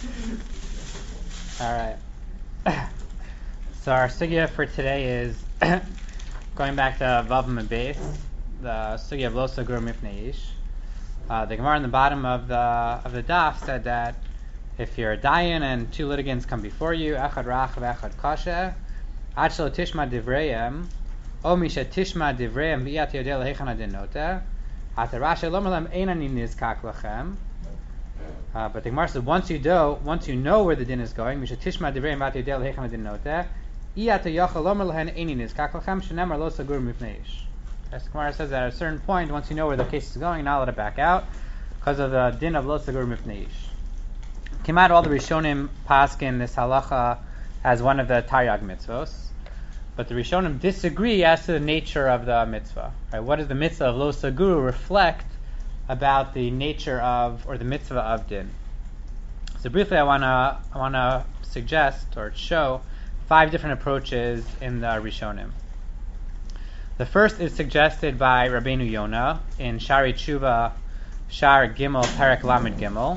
All right. So our sugya for today is going back to Vav Beis, the sugya of Lo Sagur Mipnei Ish. The Gemara in the bottom of the daf said that if you're a dayan and two litigants come before you, echad rach v'echad kasha, ad shelo tishma divreihem, o misha tishma divreihem v'yat yodeh lehechan adin noteh, at Rashi lo melam ein ani nizkak lachem. But the Gemara says once you know where the din is going, misha tishma divreihem v'yat yodeh lehechan adin noteh, iyat yachal lo melam ein ani nizkak lachem, shenemar lo sagur mipnei ish. As Gemara says that at a certain point, once you know where the case is going, you're not let it back out because of the din of lo sagur mipnei ish. Came out all the Rishonim paskin this halacha as one of the Taryag mitzvos, but the Rishonim disagree as to the nature of the mitzvah. Right? What does the mitzvah of lo sagur reflect about the nature of, or the mitzvah of din? So briefly, I wanna suggest or show 5 different approaches in the Rishonim. The first is suggested by Rabbeinu Yonah in Shari Tshuva, Shar Gimel, Perek Lamed Gimel.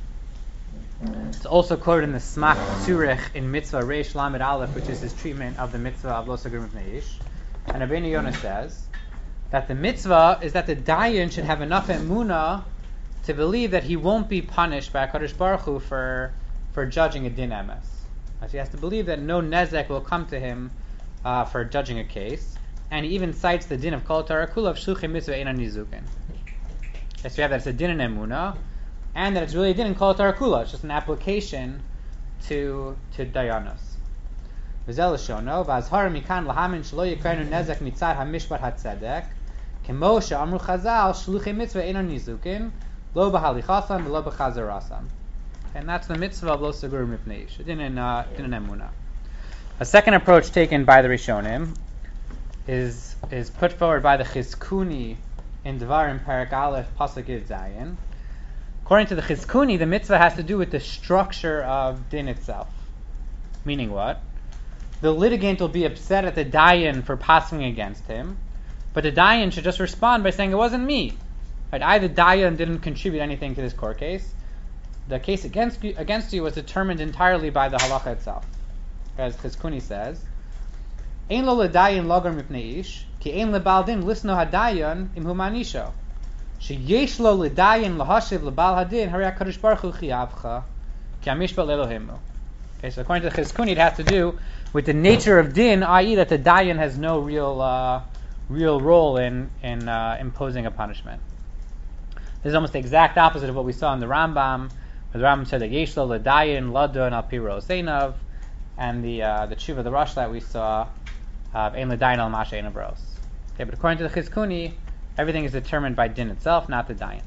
It's also quoted in the Smak Tzurich in Mitzvah Reish Lamed Aleph, which is his treatment of the mitzvah of Lo Sagur Mipnei Ish. And Rabbeinu Yonah says that the mitzvah is that the dayan should have enough emunah to believe that he won't be punished by HaKadosh Baruch Hu for judging a din emes. He has to believe that no nezek will come to him for judging a case. And he even cites the din of Kol Torah Kula of Shluchim Mitzvah Einan Nizukin. So we have that it's a din in emunah, and that it's really a din in Kol Torah Kula. It's just an application to dayanos. V'zel Shono v'azhar mikan lahamin shelo yikarnu nezek mitzad hamishpat hatzedek kemo she'amru Chazal shluchim mitzvah einan nizukin lo b'halichasan v'lo b'chazarasan. And that's the mitzvah of lo sagur mipnei ish, din in emunah. A second approach taken by the Rishonim is put forward by the Chizkuni in Devarim Perek Aleph Pasuk Yud Zayin. According to the Chizkuni, the mitzvah has to do with the structure of din itself. Meaning what? The litigant will be upset at the dayan for passing against him, but the dayan should just respond by saying, it wasn't me. Right? I, the dayan, didn't contribute anything to this court case. The case against you was determined entirely by the halacha itself. As Chizkuni says, Ein lo ledayan logar mipnei ish, ki ein lebal din lisno hadayan im humanisho. Sheyesh lo ledayan lahashiv lebal hadin hari HaKadosh Baruch Hu chiyavcha ki amishpat lelohimu. Okay, so according to the Chizkuni, it has to do with the nature of din, i.e. that the dayan has no real role in imposing a punishment. This is almost the exact opposite of what we saw in the Rambam, where the Rambam said that yesh lo ledayan ladon al pi roseinav, and the tshuva, the Rosh that we saw, ein ledayan al masha ein avros. Okay, but according to the Chizkuni, everything is determined by din itself, not the dayan.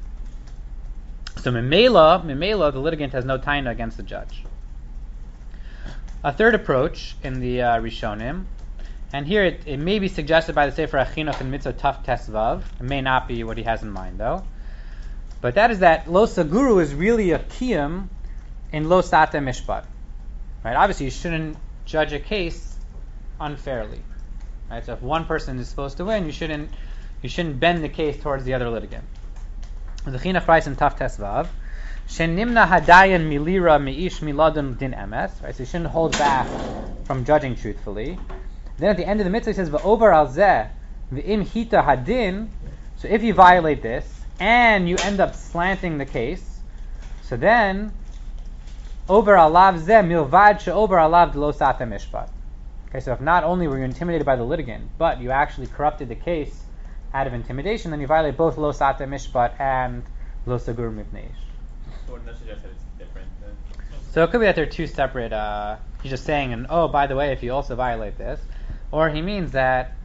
So memela, the litigant has no taina against the judge. A third approach in the Rishonim, and here it may be suggested by the Sefer Achinuch in Mitzvah Taf Tesvav. It may not be what he has in mind though. But that is that Lo Saguru is really a kiyum in Lo Sate Mishpat. Right? Obviously, you shouldn't judge a case unfairly. Right? So if one person is supposed to win, you shouldn't bend the case towards the other litigant. The Chinuch writes in Taf Tesvav, Shenimna hadayan milira meish miladun din emes. Right? So you shouldn't hold back from judging truthfully. Then at the end of the mitzvah, he says, V'over al zeh v'im hita hadin. So if you violate this and you end up slanting the case, so then over alav zeh milvad she'over alav lo sate mishpat. Okay, so if not only were you intimidated by the litigant, but you actually corrupted the case out of intimidation, then you violate both lo sate mishpat and lo sagur mipnei ish. So wouldn't that suggest that it's different then? So it could be that they're two separate, he's just saying, and oh, by the way, if you also violate this, or he means that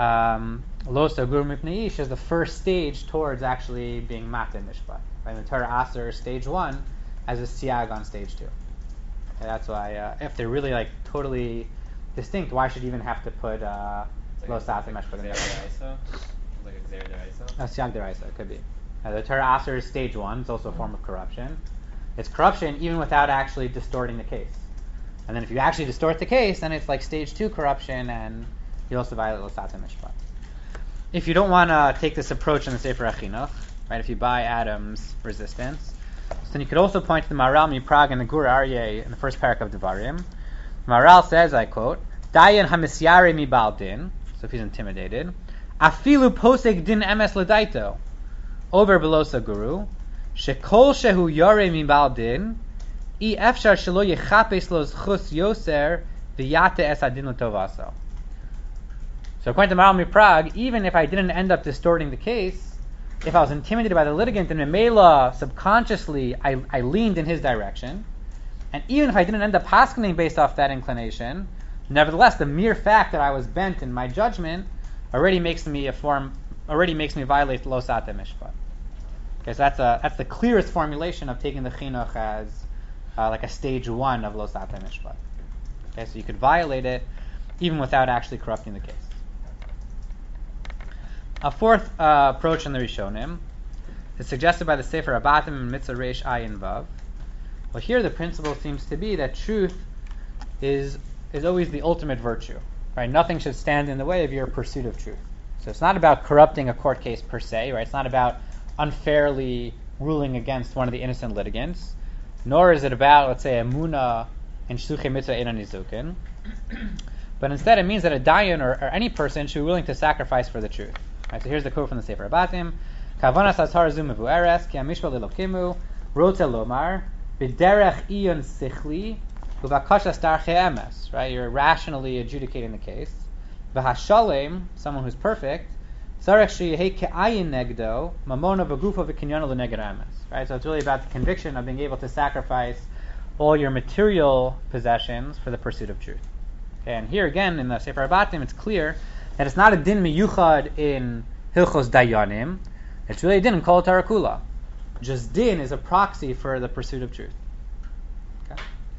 lo sagur mipnei ish is the first stage towards actually being matin mishpat. Right? The Torah Aser stage 1 as a siag on stage 2. And that's why, if they're really like totally distinct, why should you even have to put lo sate mishpat in there? Like a Xer Deraisa? A siag deraisa, it could be. The Torah Aser is stage 1. It's also a form of corruption. It's corruption even without actually distorting the case. And then if you actually distort the case, then it's like stage 2 corruption, and you also violate lo sate mishpat. If you don't want to take this approach in the Sefer Achinuch, right? If you buy Adam's Resistance, So then you could also point to the Maharal Miprag and the Gur Aryeh in the first parak of Devarim. Maharal says, I quote, Dayan hamisyare mi bal din, so if he's intimidated, afilu posek din emes ledaito, over belosa guru, shekol shehu yare mi bal din, I efshar shelo yechapes lo zchus yoser v'yate es adin l'tovaso. So according to Maharal Miprag, even if I didn't end up distorting the case, if I was intimidated by the litigant, then Memela, subconsciously, I leaned in his direction. And even if I didn't end up paskening based off that inclination, nevertheless, the mere fact that I was bent in my judgment already makes me violate lo sate mishpat. Okay, so that's the clearest formulation of taking the chinuch as like a stage 1 of lo sate mishpat. Okay, so you could violate it even without actually corrupting the case. A fourth approach in the Rishonim is suggested by the Sefer Abatim and Mitzvah Reish Ayin Vav. Well, here the principle seems to be that truth is always the ultimate virtue. Right? Nothing should stand in the way of your pursuit of truth. So it's not about corrupting a court case per se. Right? It's not about unfairly ruling against one of the innocent litigants. Nor is it about, let's say, Emunah and Shluchei Mitzvah Einan Nizukin. But instead it means that a dayan or any person should be willing to sacrifice for the truth. Right, so here's the quote from the Sefer Abatim. Kavanas azhar zu mevu'eres ki hamishpat elokimu rotze lomar b'derech iyon sichli uvakashas darchei emes. Right, you're rationally adjudicating the case. V'hashalem, someone who's perfect, tzarech sheyehei ke'ayin negdo mamona v'gufa v'kinyano l'neged emes. Right, so it's really about the conviction of being able to sacrifice all your material possessions for the pursuit of truth. Okay, and here again in the Sefer Abatim, it's clear that it's not a din miyuchad in Hilchos Dayanim. It's really a din in Kol Torah Kula. Just din is a proxy for the pursuit of truth. Okay.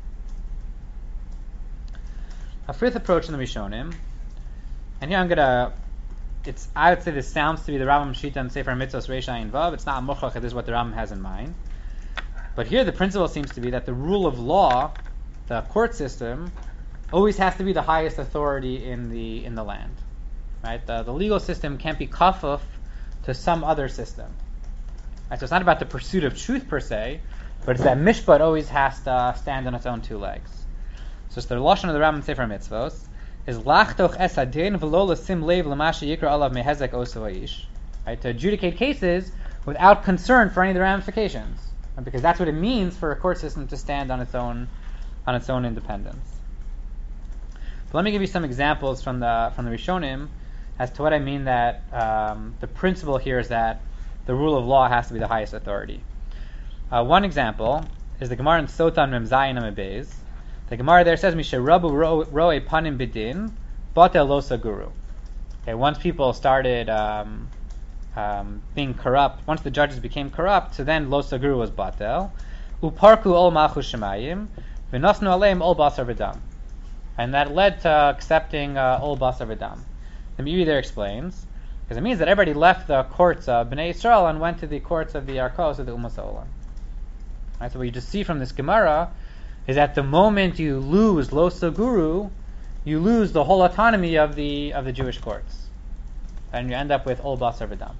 A fifth approach in the Rishonim, and here I would say this sounds to be the Rambam Shita and Sefer Mitzvos Reish Ayin Vav. It's not muchach, this is what the Rambam has in mind. But here the principle seems to be that the rule of law, the court system, always has to be the highest authority in the land. Right? The legal system can't be kafuf to some other system. Right? So it's not about the pursuit of truth per se, but it's that mishpat always has to stand on its own two legs. So it's the lashon of the Rambam Sefer Mitzvos is lachtoch es hadin v'lo lasim lev l'masha yikra alav mehezek osu ha'ish. Right? To adjudicate cases without concern for any of the ramifications, right? Because that's what it means for a court system to stand on its own independence. But let me give you some examples from the Rishonim as to what I mean that the principle here is that the rule of law has to be the highest authority. One example is the Gemara in Sotan Mem Zayin Amud Beis. The Gemara there says, "Mishe Rabu roe panim bidin, batel losa guru." Okay, once people started being corrupt, once the judges became corrupt, so then losa guru was batel. Uparku ol malchus shemayim, v'nosnu aleim ol basar v'dam. And that led to accepting ol basar v'dam. The Meiri there explains, because it means that everybody left the courts of Bnei Yisrael and went to the courts of the Arkos of the Umas Olam. Right, so what you just see from this Gemara is that the moment you lose Lo Saguru, you lose the whole autonomy of the Jewish courts, and you end up with Ol Basar V'Dam.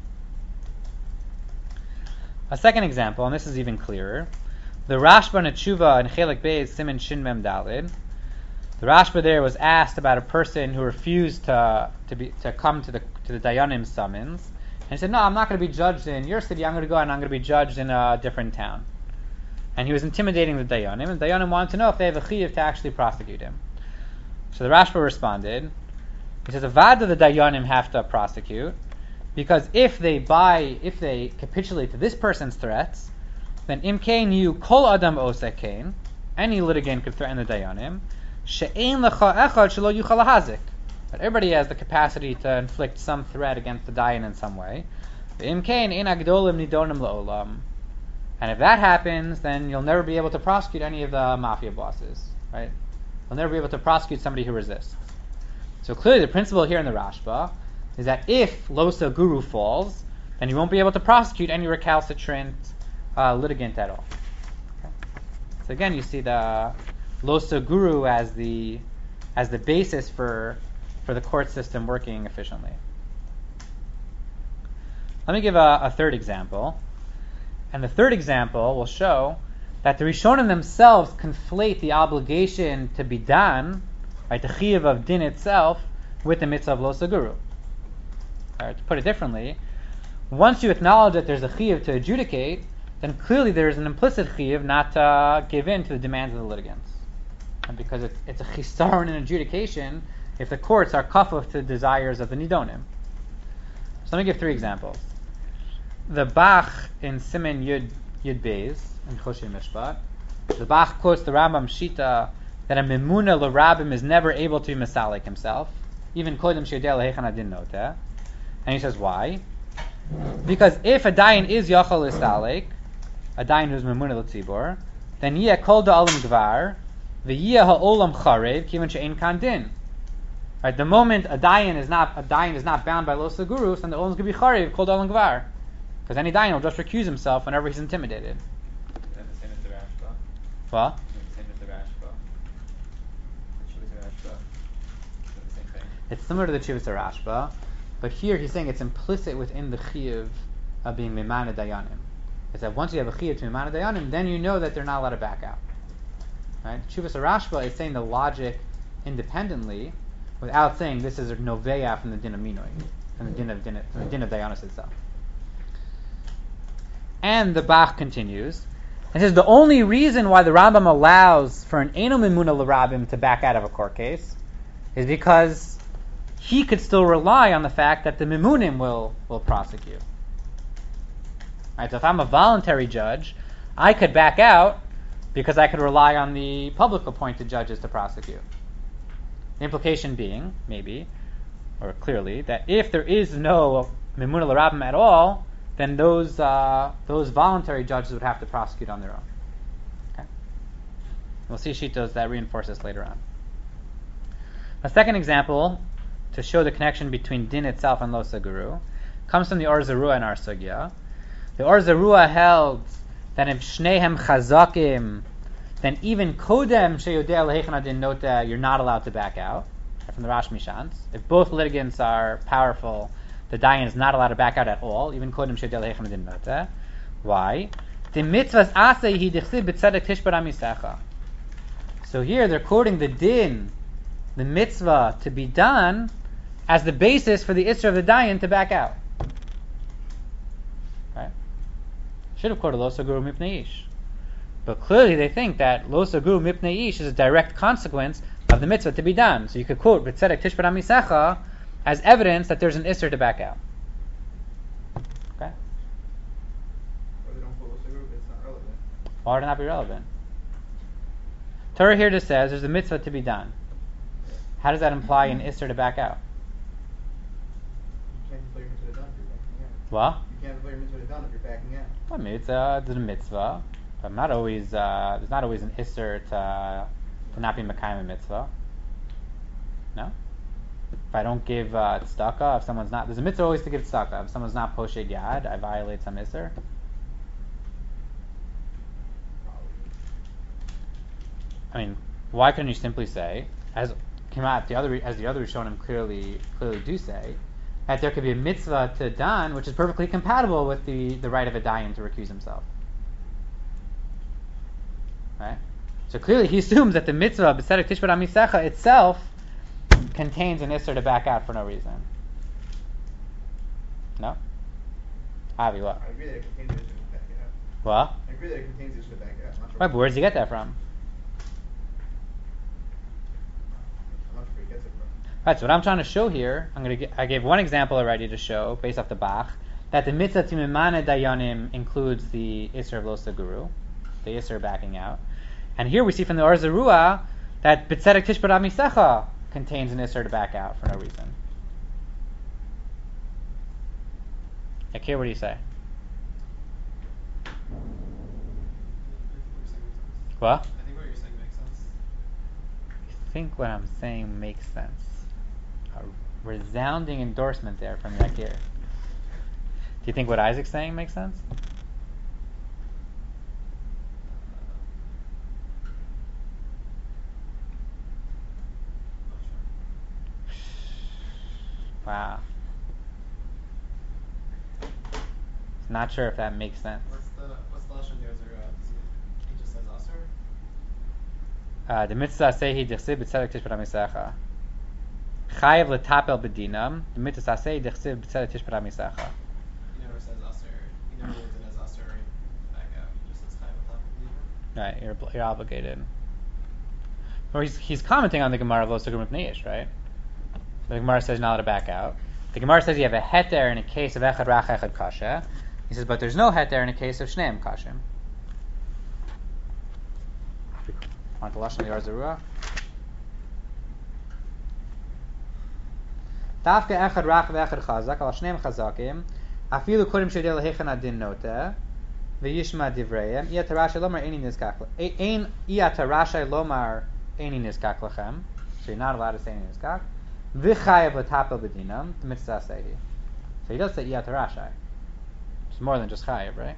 A second example, and this is even clearer, the Rashba Netshuva in Chelik Beis Siman Shin Mem Dalid. The Rashba there was asked about a person who refused to come to the Dayanim summons, and he said, "No, I'm not going to be judged in your city. I'm going to go and I'm going to be judged in a different town." And he was intimidating the Dayanim, and the Dayanim wanted to know if they have a chiyuv to actually prosecute him. So the Rashba responded. He says, "Avad the Dayanim have to prosecute, because if they capitulate to this person's threats, then imkain you kol adam osekain, any litigant could threaten the Dayanim." She'ein lecha echad shelo yuchal lahazik. But everybody has the capacity to inflict some threat against the dayan in some way. V'imkein ein agdolim nidonim la'olam. And if that happens, then you'll never be able to prosecute any of the mafia bosses. Right? You'll never be able to prosecute somebody who resists. So clearly the principle here in the Rashba is that if Losa Guru falls, then you won't be able to prosecute any recalcitrant litigant at all. Okay? So again, you see the Losa Guru as the basis for the court system working efficiently. Let me give a third example, And the third example will show that the Rishonim themselves conflate the obligation to be done, right, the chiyuv of din itself, with the mitzvah of lo saguru. Right, to put it differently, once you acknowledge that there's a chiyuv to adjudicate, then clearly there is an implicit chiyuv not to give in to the demands of the litigants. And because it's a chisaron in adjudication if the courts are kafuf to the desires of the nidonim. So let me give three examples. The Bach in Simen Yud Beis in Choshei Mishpat, the Bach quotes the Rambam Shita that a memuna l'rabim is never able to be misalik himself, even kodem she'yodea lehechan adin noteh. And he says why? Because if a dayan is yachal l'salik, a dayan who's memuna l'tzibor, then yeh kol da'olam gvar, v'yeh ha'olam charev, kivan she'ein kan din. Right, the moment a dayan is not bound by lo sagurus, then the olam could be charev, kol da'olam gvar. Because any dayan will just recuse himself whenever he's intimidated. Is that the same as the Rashba? What? Is it the same as the Rashba? The Chuvas Rashba? Is that the same thing? It's similar to the Chivas Rashba, but here he's saying it's implicit within the chiyuv of being mimana dayanim. It's that once you have a chiyuv to mimana dayanim, then you know that they're not allowed to back out. Right? Chivas Rashba is saying the logic independently, without saying this is a noveya from the din of minoi, from the din of dayanis itself. And the Bach continues, and says the only reason why the Rambam allows for an Eino Mimuna L'Rabim to back out of a court case is because he could still rely on the fact that the Mimunim will prosecute. Right, so if I'm a voluntary judge, I could back out because I could rely on the public appointed judges to prosecute. The implication being, maybe, or clearly, that if there is no Mimuna L'Rabim at all, then those voluntary judges would have to prosecute on their own. Okay? We'll see shitos that reinforce this later on. A second example to show the connection between din itself and lo saguru comes from the Or Zarua in our sugya. The Or Zarua held that if shnehem chazakim, then even kodem sheyodea lehechan adin noteh, you're not allowed to back out. From the Rash Mishans, if both litigants are powerful, the dayan is not allowed to back out at all, even kodem sheyodea lehechan adin noteh. Why? The mitzvahs aseh hi dichsiv b'tzedek tishbar amisecha. So here they're quoting the din, the mitzvah to be done, as the basis for the isra of the dayan to back out. Right? Should have quoted lo saguru mipnei ish. But clearly they think that lo saguru mipnei ish is a direct consequence of the mitzvah to be done. So you could quote b'tzedek tishbar amisecha as evidence that there's an isra to back out. Okay? Or they don't quote lo saguru, but it's not relevant. Why would it not be relevant? Torah here just says there's a mitzvah to be done. How does that imply an isser to back out? You can't declare mitzvah done if you're backing out. What? You can't declare mitzvah done if you're backing out. Well, it's a mitzvah, but not always. There's not always an isser to not be mekayim a mitzvah. No. If I don't give tzedakah, if someone's not, there's a mitzvah always to give tzedakah. If someone's not poshed yad, I violate some isser. I mean, why couldn't you simply say, as the other Rishonim clearly do say, that there could be a mitzvah to dan which is perfectly compatible with the right of a dayan to recuse himself? Right? So clearly he assumes that the mitzvah b'tzedek tishbar amisecha itself contains an isser to back out for no reason. No? Avi, what? I agree that it contains the issue to back out. What? I agree that it contains the issue to back out. I'm not sure Right, but where does he get that from? I'm not sure where he gets it from. Right, so what I'm trying to show here, I gave one example already to show, based off the Bach, that the mitzvah to mimana dayanim includes the isser of lo saguru, the isser backing out. And here we see from the Or Zarua that b'tzedek tishbar amisecha contains an isser to back out for no reason. Akir, what do you say? What? I think what you're saying makes sense. I think what I'm saying makes sense. A resounding endorsement there from Yakir. Do you think what Isaac's saying makes sense? Not sure. Wow. Not sure if that makes sense. What's the The mitzvah sehi dichsiv b'tzedek tishpat hamisecha. Chayev letapel b'dinam. The mitzvah sehi dichsiv b'tzedek tishpat hamisecha. He never says aser. He never reads it as aser right back out. He just says chayav l'tapel b'dinam. Right, you're obligated. Or he's commenting on the Gemara of Lo Sugrim Mipnei Ish, right? The Gemara says you're not allowed to back out. The Gemara says you have a heter in a case of echad rach echad kasha. He says, but there's no heter in a case of shneim kashim. Want the lashon of the Yarzarua? Dafka echad rach ve'echad chazak al shneim chazakim afilu kodim shedei lehechan adin noteh v'yishma divrayim iya tarashay lomar eini nizkak iya tarashay lomar eini nizkak lachem. So you're not allowed to say eini nizkak. V'chayev l'tapel b'dinam the mitzvah sehi. So he does say iya tarashay. It's more than just chayev, right?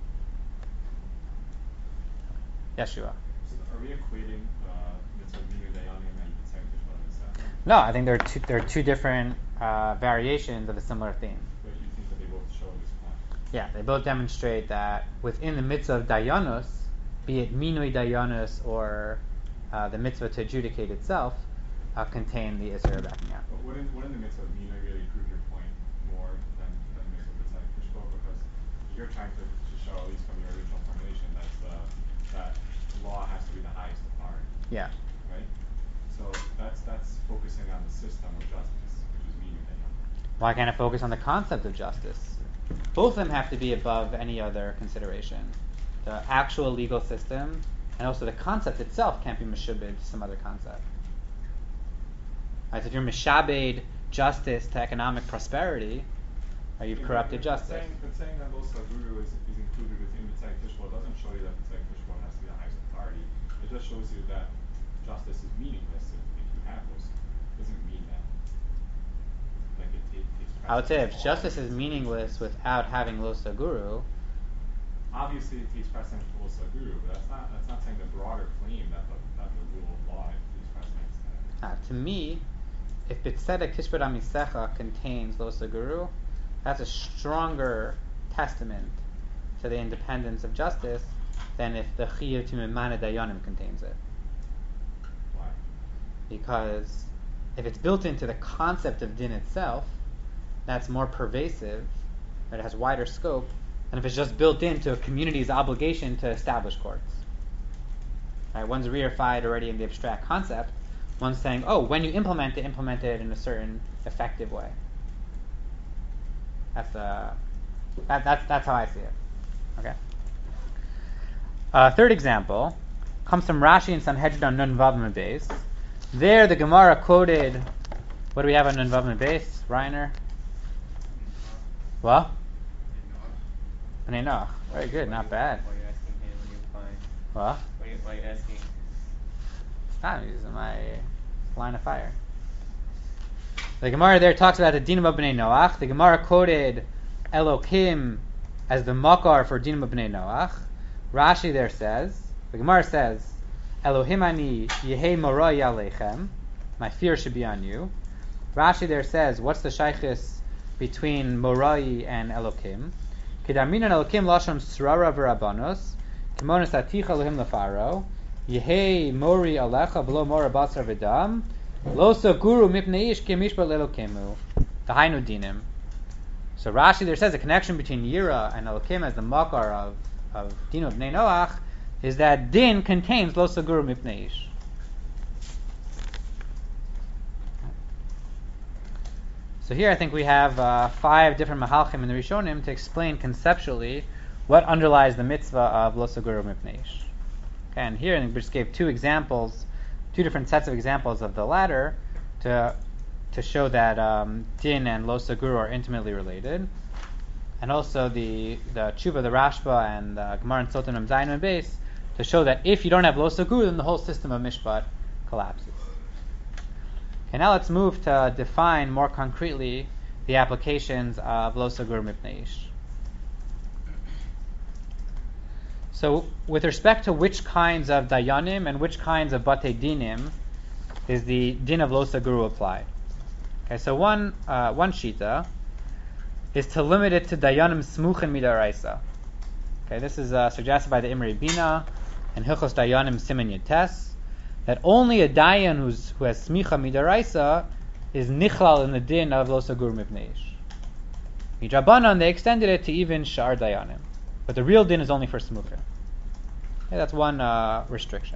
Yeshua. So are we equating mitzvah minu dayanim and yitzhak tishpat hamisecha? No, I think there are two different variations of a similar theme. But you think that they both show this point? Yeah, they both demonstrate that within the mitzvah of dayanus, be it minui dayanus or the mitzvah to adjudicate itself, contain the isra of backing out. But wouldn't the mitzvah of minu really prove your point more than the mitzvah of yitzhak tishpat? Because you're trying to show, at least from your original formulation, that law has to be the highest authority. Yeah. Right? So that's focusing on the system of justice, which is minu dayanim. Why can't I focus on the concept of justice? Both of them have to be above any other consideration. The actual legal system and also the concept itself can't be meshubed to some other concept. Right, so if you're meshabed justice to economic prosperity, you've corrupted justice. But saying that also guru is included within B'tzedek Tishpat doesn't show you that B'tzedek Tishpat has to be the highest authority. It just shows you that justice is meaningless if you have those. It doesn't mean that. Like it takes precedence. I would say if justice is meaningless without having losa guru, obviously it takes precedence for losa guru, but that's not saying the broader claim that the rule of law takes precedence. to me, if B'tzedek Tishpat Hamisecha contains losa guru, that's a stronger testament to the independence of justice than if the Chiyuv to Mimana Dayanim contains it. Why? Because if it's built into the concept of din itself, that's more pervasive, it has wider scope, than if it's just built into a community's obligation to establish courts. Right? One's reified already in the abstract concept. One's saying, oh, when you implement it in a certain effective way. That's how I see it. Okay. Third example comes from Rashi and Sanhedrin Nun Vav Beis. There, the Gemara quoted. What do we have on Nun Vav Beis, Reiner? What? Bnei Noach. Very good, not bad. Why are you asking him when you're fine? What? Why are you asking? I'm using my line of fire. The Gemara there talks about the dinim of Bnei Noach. The Gemara quoted Elokim as the makar for dinim of Bnei Noach. Rashi there says, the Gemara says, Elohim ani yehei morai aleichem, my fear should be on you. Rashi there says, what's the shaykhis between morai and Elokim? Kedaminan Elokim lashon srara v'rabanos, kimonas aticha Elohim lefaro, yehei mori alecha v'lo mora basar v'dam, lo so guru mipnei ish kemishbar lelokemu, the hainu dinim. So Rashi there says the connection between Yira and Elokim as the makar of din of Bnei Noach is that din contains lo so guru mipnei ish. So here I think we have 5 different mahalchim in the Rishonim to explain conceptually what underlies the mitzvah of lo so guru mipnei ish. Okay, and here we just gave 2 examples, 2 different sets of examples of the latter to show that din and lo so guru are intimately related, and also the tshuva, the Rashba, and the Gemara and Sotan and Zayin and Beis to show that if you don't have lo so guru, then the whole system of mishpat collapses. Okay, now let's move to define more concretely the applications of lo so guru mipnei ish. So, with respect to which kinds of dayanim and which kinds of batei dinim is the din of lo so guru applied? Okay, so one shita is to limit it to dayanim smuchin midaraisa. Okay, this is suggested by the Imrei Bina and Hilchos Dayanim Siman Yates, that only a dayan who has smicha midaraisa is nichlal in the din of lo sagur mipnei ish. Midrabanan, they extended it to even shar dayanim, but the real din is only for smucha. Okay, that's one restriction.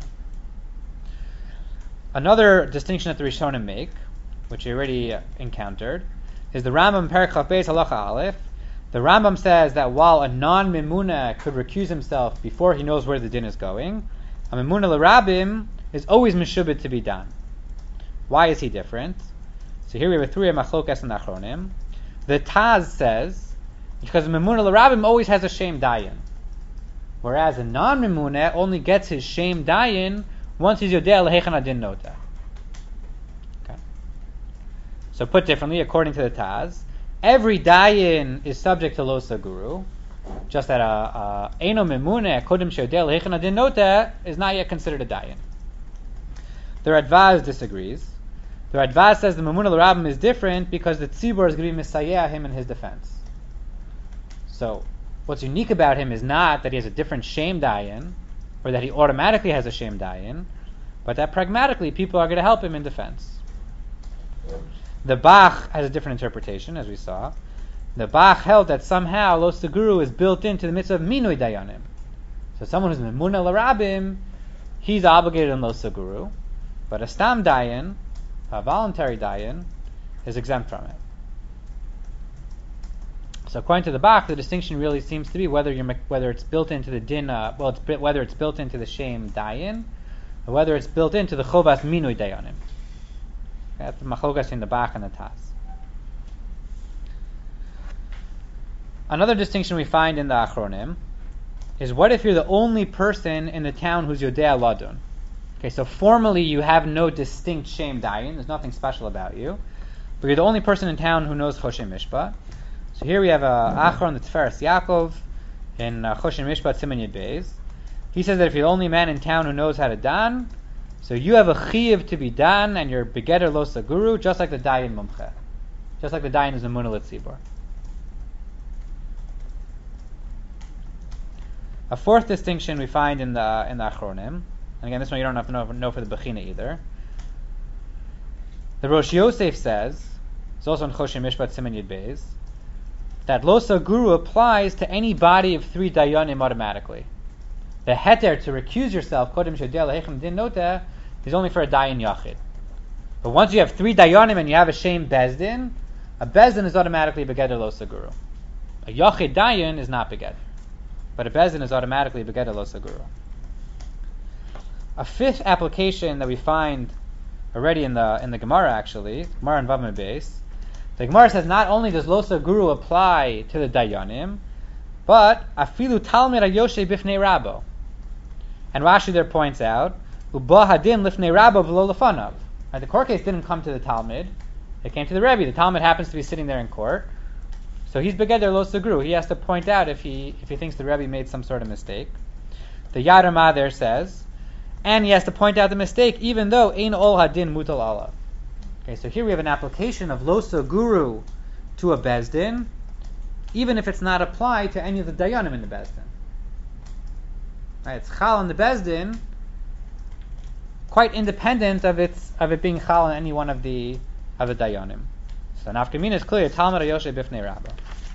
Another distinction that the Rishonim make, which you already encountered, is the Rambam Perek Chaf Beis Halacha Aleph. The Rambam says that while a non-mimuna could recuse himself before he knows where the din is going, a mimuna l'rabim is always meshubed to be done. Why is he different? So here we have a three machlokas and achronim. The Taz says because a mimuna l'rabim always has a shem dayan, whereas a non-mimuna only gets his shem dayan once he's yodea lehechan adin nota. Okay. So put differently, according to the Taz, every dayan is subject to lo saguru, just that a eno mimune kodim sheodel hechan adin nota is not yet considered a dayan. The Radvaz disagrees. The Radvaz says the mimuna l'rabim is different because the tzibur is going to be misayeh him in his defense. So what's unique about him is not that he has a different shem dayan, or that he automatically has a shem dayan, but that pragmatically people are going to help him in defense. The Bach has a different interpretation, as we saw. The Bach held that somehow lo saguru is built into the mitzvah of minui dayanim. So someone who's memuna l'rabim, he's obligated in lo saguru, but a stam dayan, a voluntary dayan, is exempt from it. So according to the Bach, the distinction really seems to be whether it's built into the din, whether it's built into the shem dayan, or whether it's built into the chovas minui dayanim. That's the machlokas in the Bach and the Taz. Another distinction we find in the Achronim is what if you're the only person in the town who's Yodea Ladun? Okay, so formally you have no distinct shem dayan, there's nothing special about you, but you're the only person in town who knows Choshen Mishpat. So here we have a Achron, the Tiferes Yaakov, in Choshen Mishpat Siman Yud Beis. He says that if you're the only man in town who knows how to dan, so you have a chiyuv to be dan, and you're begeder lo saguru, just like the dayan mumche, just like the dayan is a munah litzibor. A fourth distinction we find in the Achronim, and again this one you don't have to know for the Bechina either. The Rosh Yosef says, it's also in Choshen Mishpat Siman Yud Beis, that lo saguru applies to any body of three dayanim automatically. The heter to recuse yourself, kodem shedel hechem din nota, is only for a dayan yachid. But once you have three dayanim and you have a shem bezdin, a bezdin is automatically begeder lo saguru. A yachid dayan is not begeder, but a bezdin is automatically begeder lo saguru. A fifth application that we find already in the Gemara, actually, Gemara and Vav Beis, the Gemara says not only does lo saguru apply to the dayanim, but afilu talmid hayoshe bifnei rabo. And Rashi there points out, uba hadin lifnei rabo v'lo lefanav. The court case didn't come to the Talmud; it came to the Rebbe. The Talmud happens to be sitting there in court, so he's begeder lo sagru. He has to point out if he thinks the Rebbe made some sort of mistake. The Yad Ramah there says, and he has to point out the mistake, even though ein ol hadin mutal alav. Okay, so here we have an application of lo saguru to a bezdin, even if it's not applied to any of the dayanim in the bezdin. Right, it's chal in the bezdin, quite independent of it being chal in any one of the dayanim. So nafkamina is clear. Talmud hayoshe bifnei rabba.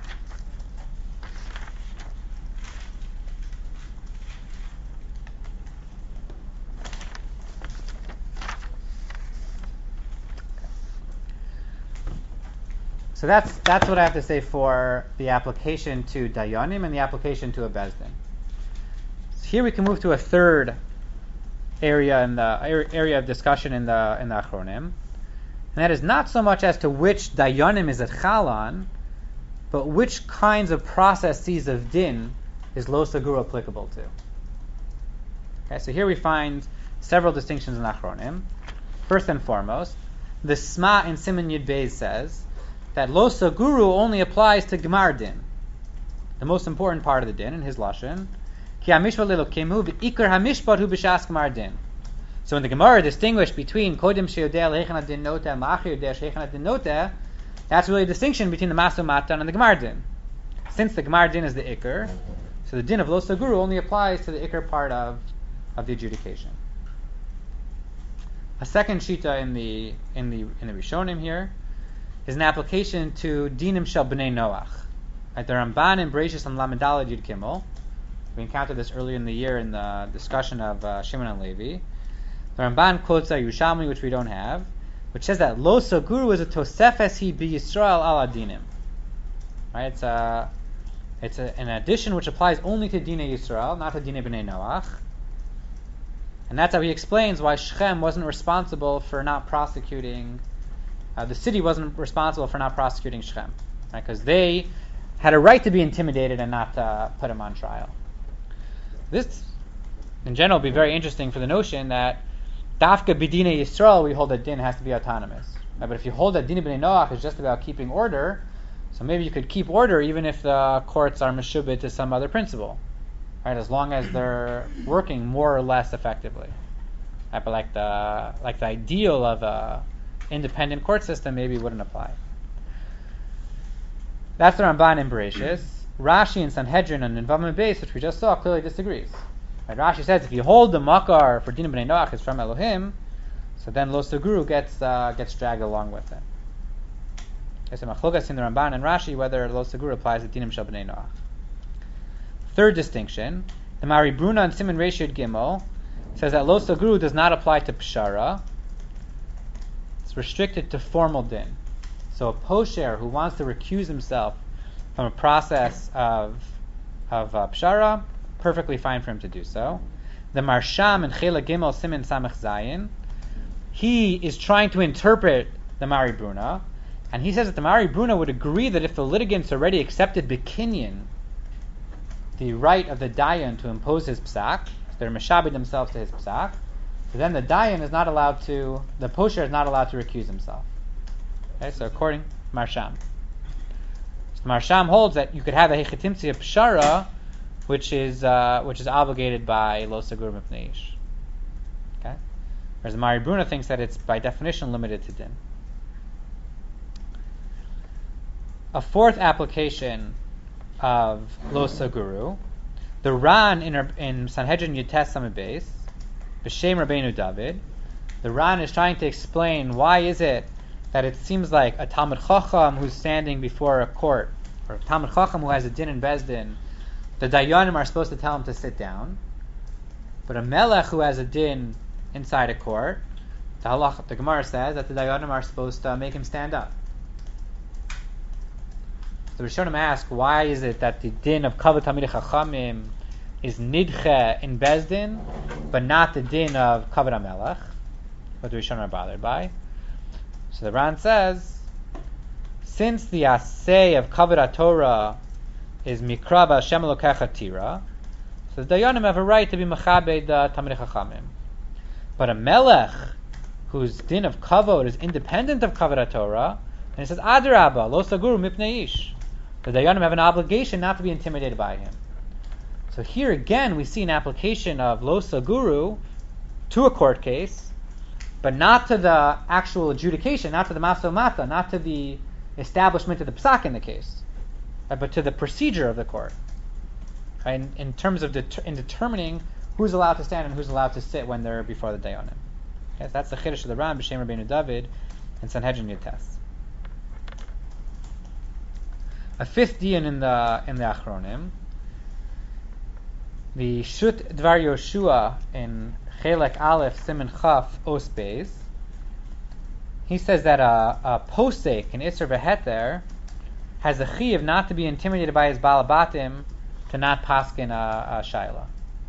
So that's what I have to say for the application to dayanim and the application to a bezdin. So here we can move to a third area in the area of discussion in the Achronim, and that is not so much as to which dayanim is it chal on, but which kinds of processes of din is lo sagur applicable to. Okay, so here we find several distinctions in Achronim. First and foremost, the Sma in Siman Yud Beis says that lo saguru only applies to Gemar din, the most important part of the din in his lashon. Ki hamishpat lelokemu v'ikar hamishpat hu b'shas Gemar din. So when the Gemara distinguished between kodim sheyodeh leichan adin nota and ma'achir yodeh sheichan adin nota, that's really a distinction between the masu matan and the Gemar din. Since the Gemar din is the ikar, so the din of lo saguru only applies to the ikar part of the adjudication. A second shita in the Rishonim here is an application to dinim shel b'nei Noach. Right, the Ramban in Bereshis on Lamed Daled Yud Gimel. We encountered this earlier in the year in the discussion of Shimon and Levi. The Ramban quotes a Yerushalmi, which we don't have, which says that Lo Saguru is a Tosefes Hi Bi Yisrael al Adinim. Right, it's an addition which applies only to Dinei Yisrael, not to Dinei B'nei Noach. And that's how he explains why Shechem wasn't responsible for not prosecuting, the city wasn't responsible for not prosecuting Shechem. Right, because they had a right to be intimidated and not put him on trial. This, in general, would be very interesting for the notion that Dafka B'dinei Yisrael, we hold that din has to be autonomous. Right, but if you hold that Dinei B'nei Noach is just about keeping order, so maybe you could keep order even if the courts are meshubed to some other principle, right? As long as they're working more or less effectively. Right, but like the ideal of a independent court system maybe wouldn't apply. That's the Ramban in Bereshis. Rashi and Sanhedrin and Vavim Beis, which we just saw, clearly disagrees. Right, Rashi says if you hold the makar for Dinei B'nei Noach is from Elohim, so then Lo Saguru gets dragged along with it. There's a machlokas in the Ramban and Rashi whether Lo Saguru applies to Dinim Shel B'nei Noach. Third distinction, the Mari Bruna and Siman Reish Yud Gimel says that Lo Saguru does not apply to Pshara. It's restricted to formal din. So a posher who wants to recuse himself from a process of Pshara, perfectly fine for him to do so. The Marsham in Chela Gimel Siman Samech Zayin, he is trying to interpret the Mari Bruna, and he says that the Mari Bruna would agree that if the litigants already accepted Bekinyan, the right of the Dayan to impose his psak, they're meshabed themselves to his psak, so then the Dayan is not allowed to, the posher is not allowed to recuse himself. Okay, so according to Marsham. So Marsham holds that you could have a hechetimtzi of pshara, which is obligated by Lo Sagur Mipnei Ish. Okay? Whereas the Mari Bruna thinks that it's by definition limited to din. A fourth application of Lo Saguru, the Ran in Sanhedrin Yutes Sameh Beis, B'Shem Rabbeinu David, the Ran is trying to explain why is it that it seems like a Talmud Chacham who's standing before a court, or a Talmud Chacham who has a din in Bezdin, the Dayanim are supposed to tell him to sit down, but a Melech who has a din inside a court, the Gemara says that the Dayanim are supposed to make him stand up. So Rishonim ask, why is it that the din of Kavod Talmidei Chachamim is nidche in Bezdin, but not the din of Kavod HaMelech? What the Rishonim are bothered by? So the Ran says, since the asay of Kavod HaTorah is Mikra B'Hashem Elokecha Tira, so the Dayanim have a right to be Mechabed Talmidei Chachamim. But a Melech, whose din of Kavod is independent of Kavod HaTorah, and it says, Adrabah, Lo Saguru Mipnei Ish. The Dayanim have an obligation not to be intimidated by him. So here again we see an application of Lo Saguru to a court case, but not to the actual adjudication, not to the Maso Mata, not to the establishment of the Psak in the case, but to the procedure of the court. Right? In terms of in determining who's allowed to stand and who's allowed to sit when they're before the Dayanim. Okay, so that's the Chiddush of the Ram, B'Shem Rabbeinu David, and Sanhedrin Yutes. A fifth diyan in the Achronim, the Shut Dvar Yoshua in Chelek Aleph Siman Chaf Os Beis, he says that a posek in Isser V'Heter has a chiyuv not to be intimidated by his balabatim to not paskin a shaila.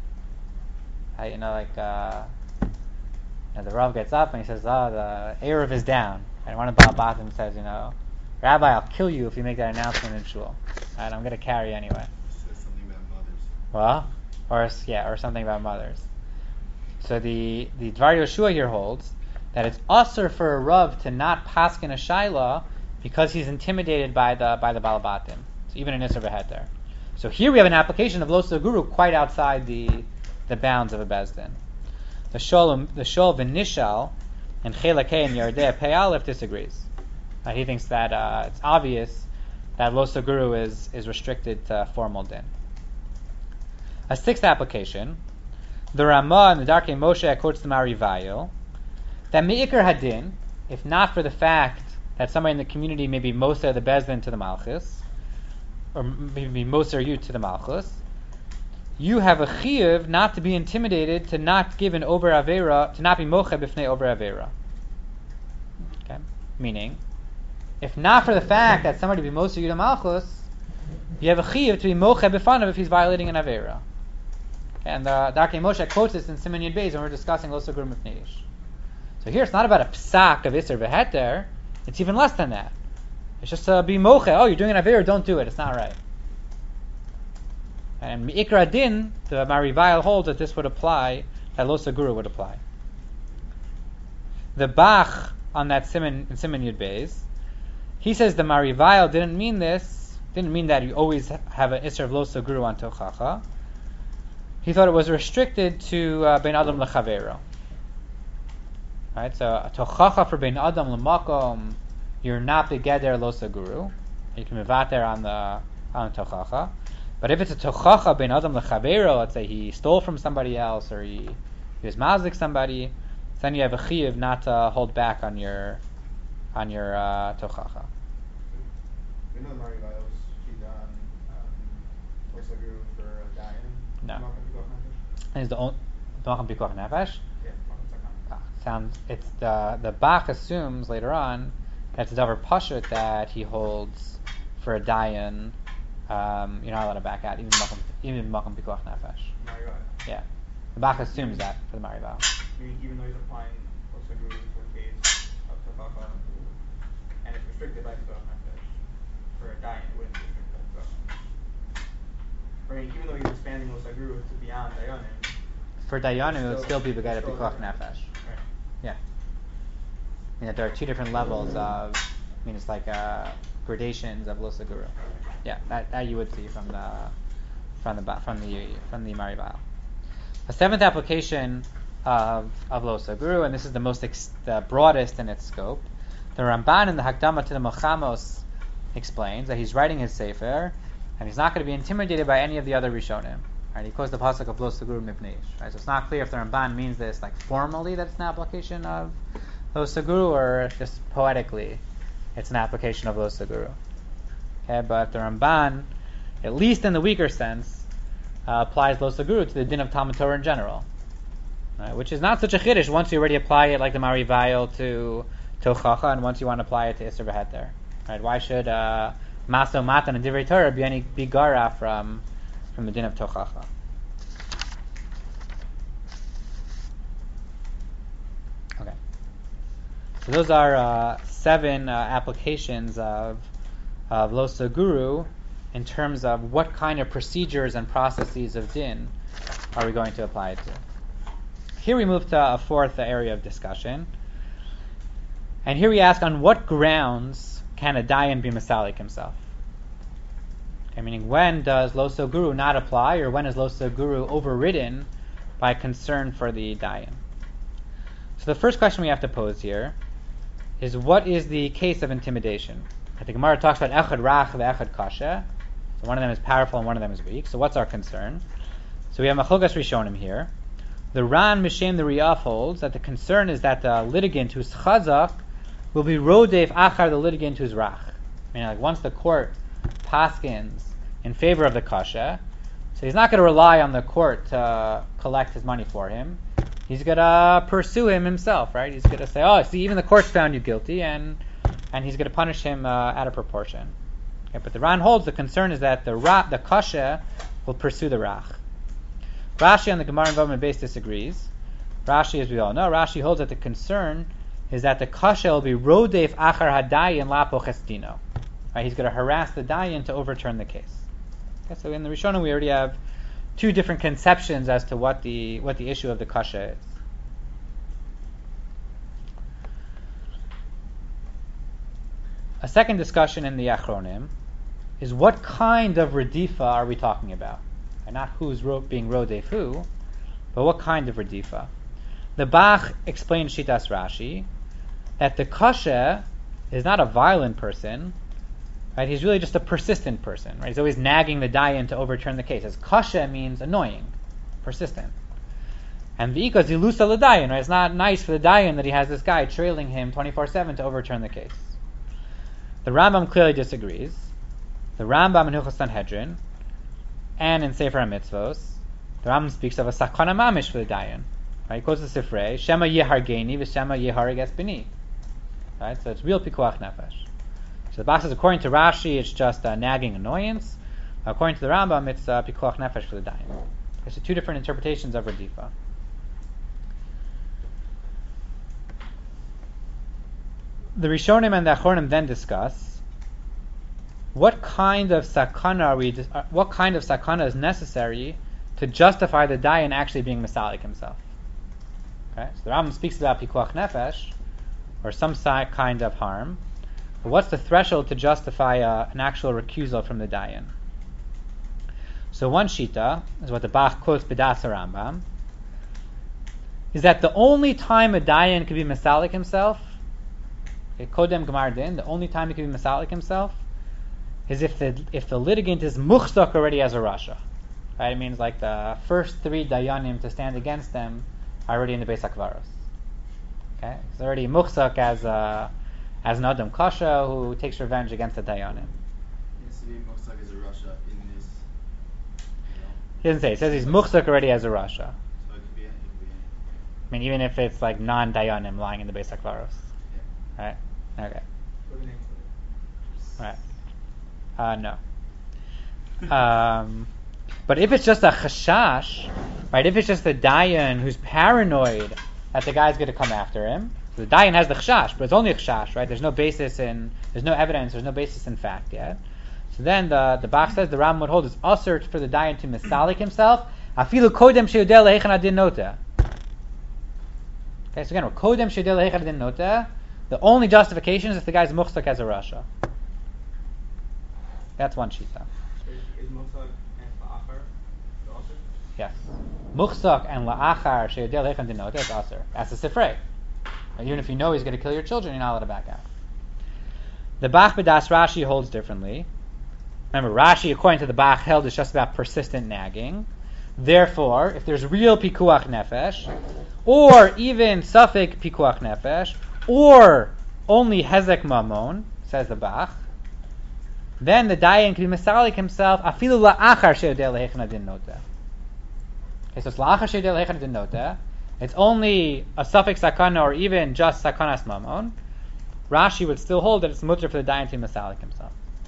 The Rav gets up and he says, the Erev is down. And one of the balabatim says, Rabbi, I'll kill you if you make that announcement in shul. Right, I'm going to carry anyway. Says something about mothers. Or something about mothers. So the Dvar Yoshua here holds that it's usher for a Rav to not paskin a shaila because he's intimidated by the balabatim. So even in Isser V'Heter. So here we have an application of Lo Saguru quite outside the bounds of a Bezdin. The Shol V'Nishal and Chelakei and Yardei Pei Aleph disagrees. He thinks that it's obvious that Lo Saguru is restricted to formal din. A sixth application, the Ramah and the Darkei Moshe quotes the Mari Vayil, that me'ikar hadin, if not for the fact that somebody in the community may be moser the bezdin to the malchus, or maybe moser you to the malchus, you have a chiyuv not to be intimidated, to not give an over avera, to not be moche b'fnei over avera. Okay, meaning, if not for the fact that somebody be moser you to malchus, you have a chiyuv to be moche b'fanav if he's violating an avera. And Dr. Moshe quotes this in Siman Yud Beis when we're discussing Lo Sagur Mifnei Ish. So here it's not about a psak of Isser v'heter, it's even less than that. It's just to be moche, oh, you're doing an avera, don't do it, it's not right. And Mi'ikra Din, the Marivail holds that this would apply, that Lo Sagur would apply. The Bach on that Siman, in Siman Yud Beis, he says the Marivail didn't mean that you always have an Isser of Lo Sagur on Tochacha. He thought it was restricted to Bein Adam L'Chavero. Right, so a Tochacha for Bein Adam L'Makom, you're not begeder Lo Saguru. You can mevater on the Tochacha. But if it's a Tochacha Bein Adam L'Chavero, let's say he stole from somebody else or he was mazik somebody, then you have a chiyuv not to hold back on your Tochacha. We know Mari Viles, she done Lo Saguru for a dying. No. And is the Malcham Pikuach Nefesh? It's the Bach assumes later on that it's a davar pashut that he holds for a dayan. You're not allowed to back out, even Malcham Pikuach Nefesh. Yeah, the Bach assumes that for the Marival. Even though he's applying Lo Saguru to a case of Tochacha, and it's restricted by Pikuach Nefesh for a dayan, it wouldn't be restricted by Pikuach Nefesh. I mean, even though he's expanding Lo Saguru to beyond dayanim. For dayanu, it would still be begeder Pikuach Nefesh. Yeah. I mean, there are two different levels of, it's like gradations of Lo Saguru. Yeah, that you would see from the Marival. A seventh application of Lo Saguru, and this is the broadest in its scope. The Ramban in the Hakdama to the Milchamos explains that he's writing his sefer, and he's not going to be intimidated by any of the other Rishonim. Right, he quotes the pasuk of Lo Sagur Mipnei Ish. Right, so it's not clear if the Ramban means this like formally that it's an application of Lo Sagur, or just poetically it's an application of Lo Sagur. Okay, but the Ramban, at least in the weaker sense, applies Lo Sagur to the din of Talmud Torah in general, right, which is not such a chiddush once you already apply it like the Marivail to Tochacha, and once you want to apply it to Isser V'Heter. Right, why should Maso Matan and Divrei Torah be gara from the din of Tochacha? Okay. So those are 7 applications of Lo Saguru in terms of what kind of procedures and processes of din are we going to apply it to. Here we move to a 4th area of discussion. And here we ask, on what grounds can a dayan be masalik himself? Okay, meaning, when does Lo Saguru not apply, or when is Lo Saguru overridden by concern for the dayan? So the first question we have to pose here is, what is the case of intimidation? The Gemara talks about echad rach ve'echad kasha. So one of them is powerful and one of them is weak. So what's our concern? So we have Machlokas Rishonim here. The Ran Mishem the Riyaf holds that the concern is that the litigant who's chazak will be rodef achar the litigant who's rach. Meaning, like, once the court paskins in favor of the kasha, so he's not going to rely on the court to collect his money for him. He's going to pursue him himself, right? He's going to say, oh, see, even the court's found you guilty, and he's going to punish him out of proportion. Okay, but the Ran holds the concern is that the kasha will pursue the rach. Rashi on the Gemara and Vavim base disagrees. Rashi, as we all know, Rashi holds that the concern is that the kasha will be rodef achar hadayin lapo chestino. Right, he's going to harass the dayan to overturn the case. Okay, so in the Rishonim we already have 2 different conceptions as to what the issue of the kasha is. A second discussion in the Achronim is, what kind of redifa are we talking about? And not who's being rodef who, but what kind of redifa. The Bach explains Shitas Rashi that the kasha is not a violent person, right? He's really just a persistent person, right? He's always nagging the dayan to overturn the case. As kasha means annoying, persistent. And the Ika Zilusa L'dayan, right? It's not nice for the Dayan that he has this guy trailing him 24/7 to overturn the case. The Rambam clearly disagrees. The Rambam in Hilchos Sanhedrin and in Sefer HaMitzvos, the Rambam speaks of a sakana mamish for the Dayan. Right? He quotes the Sifrei, Shema Yehargeni v'Shema Yehareg es bini. Right? So it's real pikuach nefesh. So the Bach says, according to Rashi, it's just a nagging annoyance. According to the Rambam, it's pikuach nefesh for the Dayan. There's two different interpretations of Radifa. The Rishonim and the Achronim then discuss what kind of sakana is necessary to justify the Dayan actually being Masalik himself. Okay? So the Rambam speaks about pikuach nefesh, or some kind of harm. But what's the threshold to justify an actual recusal from the Dayan? So one shita is what the Bach quotes B'das Rambam, is that the only time a Dayan can be Masalik himself, Kodem Gemar Din, the only time he can be Masalik himself is if the litigant is muchzak already as a Rasha. Right? It means like the first 3 Dayanim to stand against them are already in the Beis HaKvaros. Okay? It's already muchzak as an Adam Kasha who takes revenge against the Dayanim. He has to be muchzak as a Rasha in this. He doesn't say. It says he's muchzak already as a Rasha. So it could be anything. I mean, even if it's like non-Dayanim lying in the Beis HaKvaros. Yeah. Right? Okay. What the name Right. No. But if it's just a chashash, right? If it's just a Dayan who's paranoid that the guy's going to come after him, so the Dayan has the chashash, but it's only a chashash, right? There's no evidence, there's no basis in fact yet. So then the Bach says the Ram would hold it's usher for the Dayan to misalik himself. Afilu kodem sheudel leichan adin nota. Okay, so again, kodem sheudel leichan adin nota. The only justification is if the guy's muchzak as a Rasha. That's one shita. Is muchzak and la'achar the also? Yes. Muchzak and la'achar she'yodel lechem dinot, that's aser. That's the Sifrei. Even if you know he's going to kill your children, you're not allowed to back out. The Bach B'das Rashi holds differently. Remember, Rashi, according to the Bach, held is just about persistent nagging. Therefore, if there's real pikuach nefesh, or even suffik pikuach nefesh, or only hezek mamon, says the Bach, then the Dayan can be Masalik himself, afilu la'achar she'odel le'hechan adin nota. Okay, so it's la'achar she'odel le'hechan adin nota. It's only a suffix sakana or even just sakanas mamon. Rashi would still hold that it's mutter for the Dayan to be Masalik himself.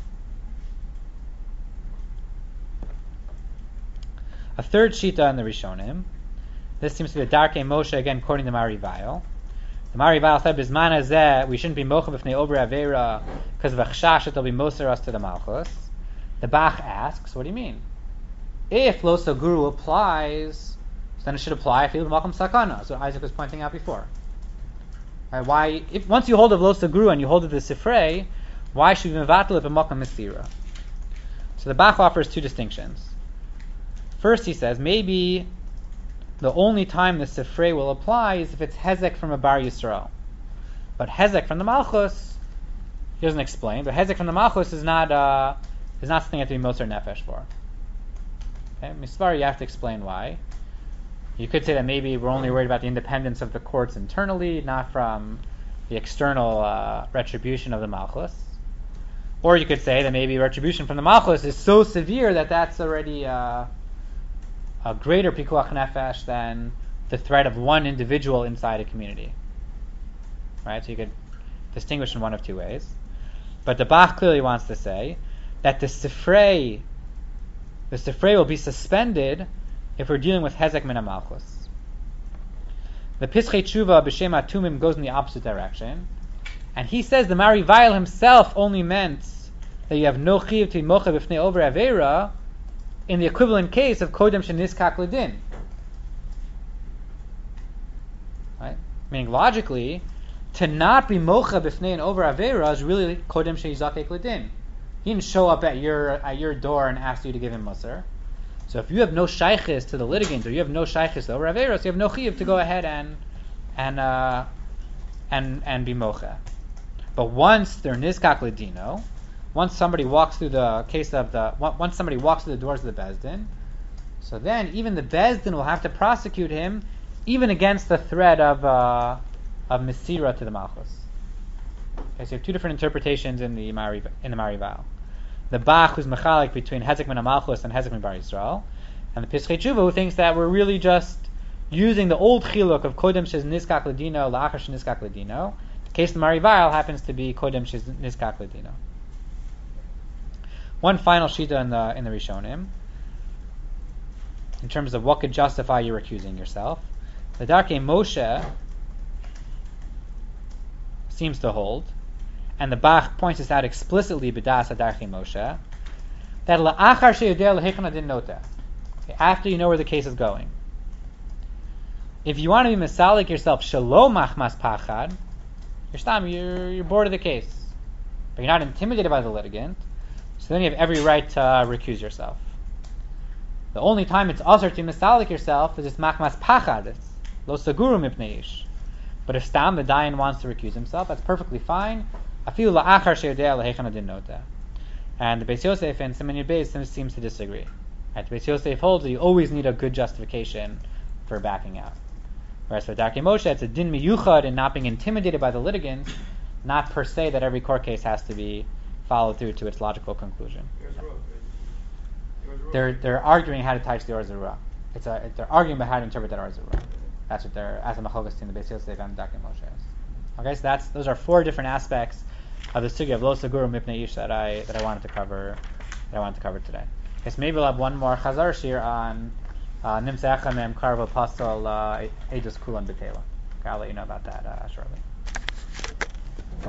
A third shita in the Rishonim. This seems to be the Darkei Moshe, again quoting the Marivail. The Marivail said, "Bizman hazeh, we shouldn't be mocha b'fnei over avera because of a chashash that they'll be moser us to the malchus." The Bach asks, "What do you mean? If lo saguru applies, then it should apply if you malcham sakana." That's what Isaac was pointing out before. Right, why? If once you hold of lo saguru and you hold of the sifrei, why should we mevatel if a malcham misira? So the Bach offers 2 distinctions. First, he says maybe the only time the Sifrei will apply is if it's Hezek from a Bar Yisrael. But Hezek from the Malchus, he doesn't explain, but Hezek from the Malchus is not something you have to be Moser Nefesh for. Okay? Misvar, you have to explain why. You could say that maybe we're only worried about the independence of the courts internally, not from the external retribution of the Malchus. Or you could say that maybe retribution from the Malchus is so severe that that's already a greater pikuach nefesh than the threat of one individual inside a community. Right? So you could distinguish in one of 2 ways. But the Bach clearly wants to say that the Sifrei will be suspended if we're dealing with Hezek min HaMalchus. The Pischei Tshuva b'Shem HaTumim goes in the opposite direction. And he says the Marivail himself only meant that you have no chiv to mocha b'fnei over avera in the equivalent case of kodem sheniskak ledin. Right? Meaning logically, to not be mocha b'fnei and over avera is really kodem sheizakek ledin. He didn't show up at your door and ask you to give him musar. So if you have no shaykhis to the litigant or you have no shaykhis to over avera, so you have no chiv to go ahead and be mocha. But once they're niskak ledino, once somebody walks through the doors of the Bezdin, so then even the Bezdin will have to prosecute him even against the threat of Mesira to the Malchus. Okay, so you have two different interpretations in the Marival. The Bach, who's mechalik between Hezek min Malchus and Hezek min Bar Yisrael, and the Pischei Tshuva, who thinks that we're really just using the old chiluk of Kodem Shez Niskak Ledino, La'achar Shez Niskak Ledino. The case of the Marival happens to be Kodem Shez Niskak Ledino. One final shita in the Rishonim, in terms of what could justify you recusing yourself. The Darkei Moshe seems to hold, and the Bach points this out explicitly, B'das HaDarkei Moshe, that la'achar sheyodeh lehechon adin nota, after you know where the case is going. If you want to be misalik yourself shalom machmas pachad, you're bored of the case, but you're not intimidated by the litigant, so then you have every right to recuse yourself. The only time it's asur to misalik yourself is it's machmas pachad, it's lo saguru mipnei ish. But if Stam, the Dayan, wants to recuse himself, that's perfectly fine. Afilu la'achar sheyodeh lehechon adin nota. And the Beis Yosef and Siman Yud Beis seems to disagree. Right? The Beis Yosef holds that you always need a good justification for backing out. Whereas for Darkei Moshe, it's a din miyuchad in not being intimidated by the litigants, not per se that every court case has to be followed through to its logical conclusion. They're arguing how to touch the Or Zarua. They're arguing about how to interpret that Or Zarua. That's what they're as a machlokes in the Beis Yosef and Darkei Moshe is. Okay, so those are four different aspects of the sugya of lo saguru mipnei ish that I wanted to cover today. Okay, so maybe we'll have one more chazar shir on Nimtzei Echamem Karva Pasal Edus Kulan Betela. Okay, I'll let you know about that shortly.